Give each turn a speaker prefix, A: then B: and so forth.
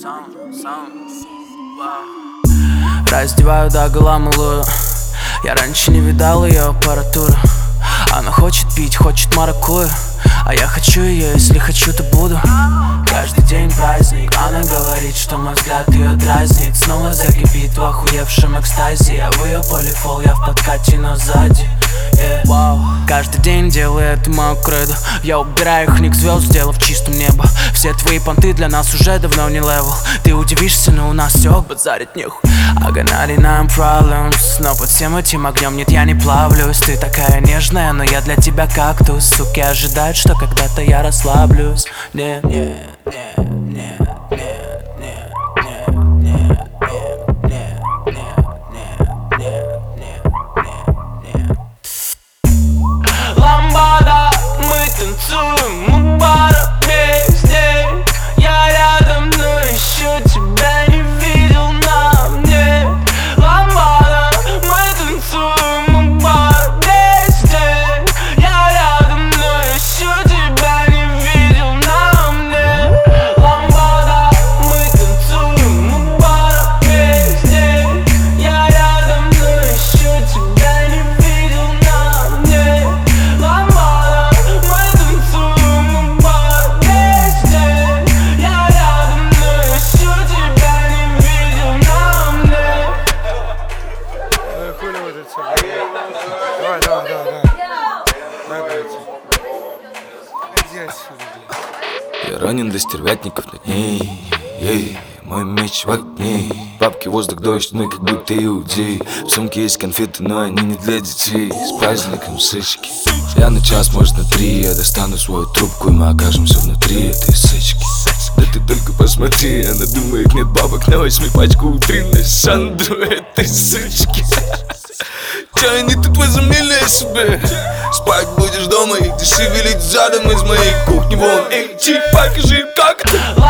A: Раздеваю догола малую. Я раньше не видал ее аппаратуру. Она хочет пить, хочет маракую, а я хочу ее, если хочу, то буду. Каждый день праздник. Она говорит, что мой взгляд ее дразнит. Снова закипит в охуевшем экстазе. Я в ее полифол, я в подкате, но сзади. Каждый день делаю это мою кредо. Я убираю их ник звезд, сделав чистым небо. Все твои понты для нас уже давно не левел. Ты удивишься, но у нас все базарит нехуй. I got 99 problems, но под всем этим огнем нет, я не плавлюсь. Ты такая нежная, но я для тебя кактус. Суки ожидают, что когда-то я расслаблюсь. Нет, нет, нет, нет, нет, нет, нет, нет, нет, нет, нет, нет, нет. Ламбада, мы танцуем, мы пара вместе. Я рядом, но еще тебя не видел на мне. Ламбада, мы танцуем, мы пара вместе. Я рядом, но еще тебя не видел на мне. Ламбада, мы танцуем, мы пара вместе. Я рядом, но еще тебя не видел на мне. Ламбада, мы танцуем, мы пара вместе. Я рядом, но еще тебя не видел на мне.
B: Хули вот это все. Давай. Дай пойти. Иди отсюда, блядь.
C: Я ранен до стервятников над ней. Ей, мой меч в огне. Бабки, воздух, дождь, мы как будто иудеи. В сумке есть конфеты, но они не для детей. С праздником сычки. Я на час, может на 3. Я достану свою трубку, и мы окажемся внутри этой сычки. Да ты только посмотри, она думает, нет бабок на 8 пачку утренней Сандру этой сычки. Че они тут возомнили о себе? Спать будешь дома и ты шевелить задом из моей кухни вон. Эй, чик, покажи как.